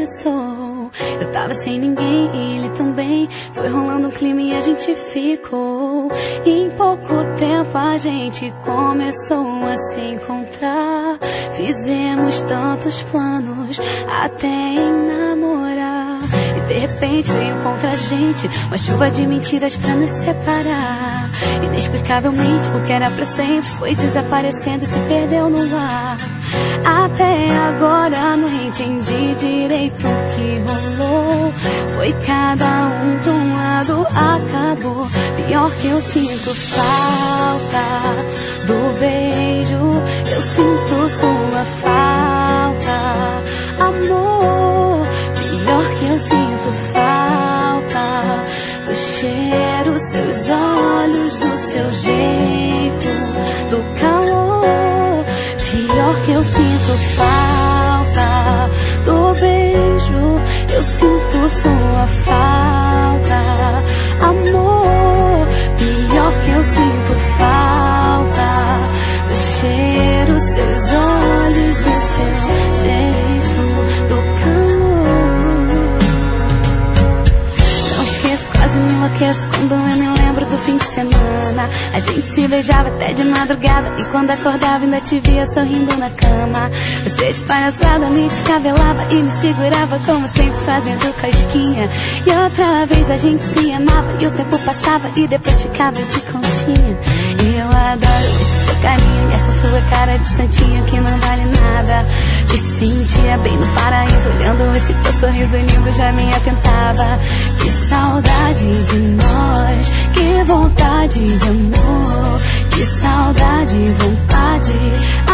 começou. Eu tava sem ninguém e ele também. Foi rolando um clima e a gente ficou. E em pouco tempo a gente começou a se encontrar. Fizemos tantos planos até em namorar. E de repente veio contra a gente uma chuva de mentiras pra nos separar. Inexplicavelmente o que era pra sempre foi desaparecendo e se perdeu no ar. Até agora não entendi direito o que rolou. Foi cada um pra um lado, acabou. Pior que eu sinto falta do beijo, eu sinto sua falta, amor. Pior que eu sinto falta do cheiro, seus olhos, do seu jeito, do calor. Pior que eu sinto falta do beijo, eu sinto sua falta, amor. Pior que eu sinto falta do cheiro, seus olhos, do seu jeito, do calor. Não esqueço, quase me enlouqueço quando eu me lembro do fim de semana. A gente se beijava até de madrugada e quando acordava ainda te via sorrindo na cama. Você de palhaçada me descabelava e me segurava como sempre fazendo cosquinha. E outra vez a gente se amava e o tempo passava e depois ficava de conchinha. Eu adoro esse seu carinho e essa sua cara de santinho que não vale nada. Me sentia bem no paraíso olhando esse teu sorriso lindo, já me atentava. Que saudade de nós, que vontade de amor. Que saudade e vontade,